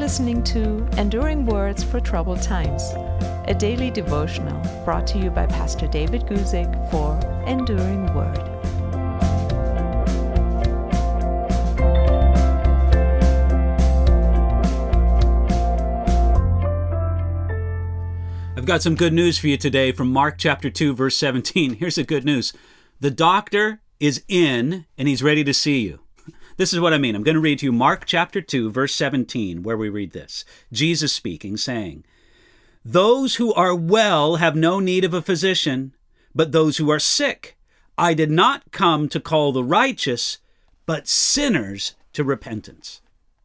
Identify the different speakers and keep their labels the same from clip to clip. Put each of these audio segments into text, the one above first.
Speaker 1: listening to Enduring Words for Troubled Times, a daily devotional brought to you by Pastor David Guzik for Enduring Word.
Speaker 2: I've got some good news for you today from Mark chapter 2, verse 17. Here's the good news. The doctor is in, and he's ready to see you. This is what I mean. I'm going to read to you Mark chapter 2, verse 17, where we read this. Jesus speaking, saying, "Those who are well have no need of a physician, but those who are sick. I did not come to call the righteous, but sinners to repentance."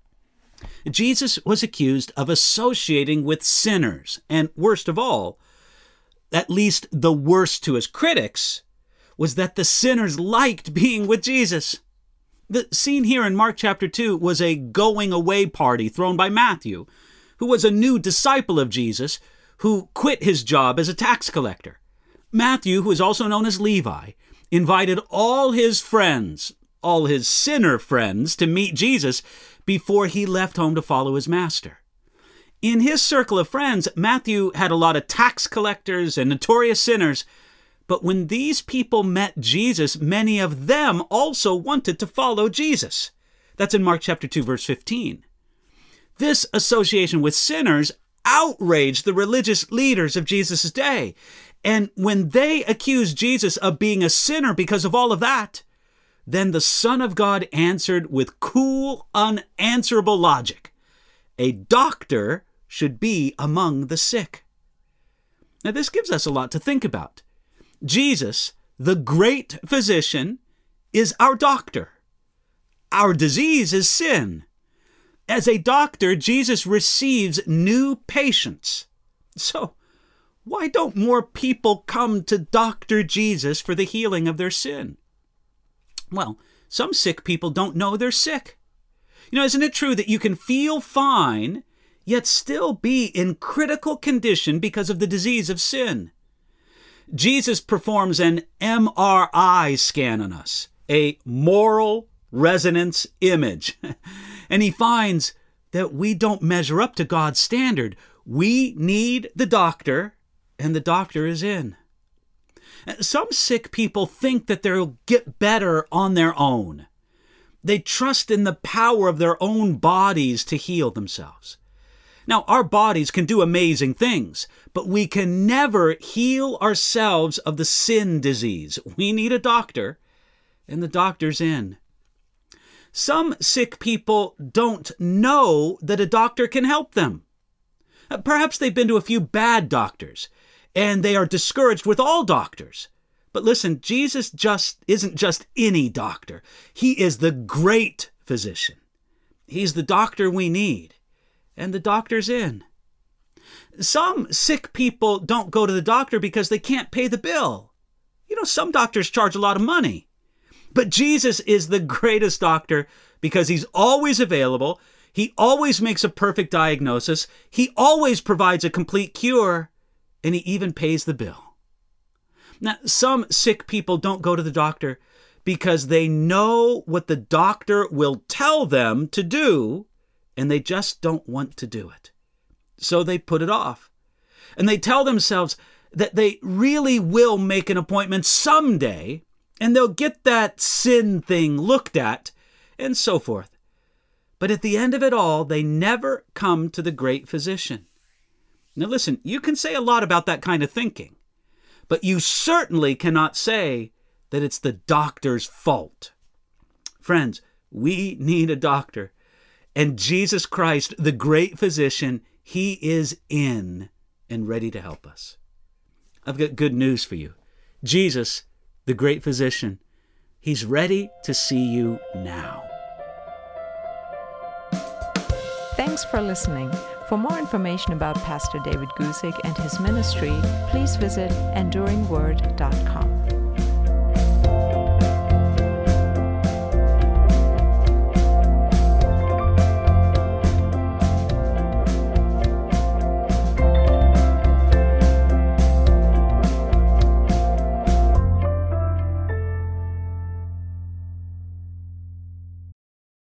Speaker 2: Jesus was accused of associating with sinners, and worst of all, at least the worst to his critics, was that the sinners liked being with Jesus. The scene here in Mark chapter 2 was a going-away party thrown by Matthew, who was a new disciple of Jesus, who quit his job as a tax collector. Matthew, who is also known as Levi, invited all his friends, all his sinner friends, to meet Jesus before he left home to follow his master. In his circle of friends, Matthew had a lot of tax collectors and notorious sinners, but when these people met Jesus, many of them also wanted to follow Jesus. That's in Mark chapter 2, verse 15. This association with sinners outraged the religious leaders of Jesus' day. And when they accused Jesus of being a sinner because of all of that, then the Son of God answered with cool, unanswerable logic. A doctor should be among the sick. Now, this gives us a lot to think about. Jesus, the great physician, is our doctor. Our disease is sin. As a doctor, Jesus receives new patients. So, why don't more people come to Dr. Jesus for the healing of their sin? Well, some sick people don't know they're sick. Isn't it true that you can feel fine, yet still be in critical condition because of the disease of sin? Jesus performs an MRI scan on us, a moral resonance image, and he finds that we don't measure up to God's standard. We need the doctor, and the doctor is in. Some sick people think that they'll get better on their own. They trust in the power of their own bodies to heal themselves. Now, our bodies can do amazing things, but we can never heal ourselves of the sin disease. We need a doctor, and the doctor's in. Some sick people don't know that a doctor can help them. Perhaps they've been to a few bad doctors, and they are discouraged with all doctors. But listen, Jesus isn't just any doctor. He is the great physician. He's the doctor we need, and the doctor's in. Some sick people don't go to the doctor because they can't pay the bill. Some doctors charge a lot of money. But Jesus is the greatest doctor because he's always available. He always makes a perfect diagnosis. He always provides a complete cure. And he even pays the bill. Now, some sick people don't go to the doctor because they know what the doctor will tell them to do, and they just don't want to do it. So they put it off. And they tell themselves that they really will make an appointment someday, and they'll get that sin thing looked at, and so forth. But at the end of it all, they never come to the great physician. Now listen, you can say a lot about that kind of thinking, but you certainly cannot say that it's the doctor's fault. Friends, we need a doctor, and Jesus Christ, the great physician, he is in and ready to help us. I've got good news for you. Jesus, the great physician, he's ready to see you now.
Speaker 1: Thanks for listening. For more information about Pastor David Guzik and his ministry, please visit enduringword.com.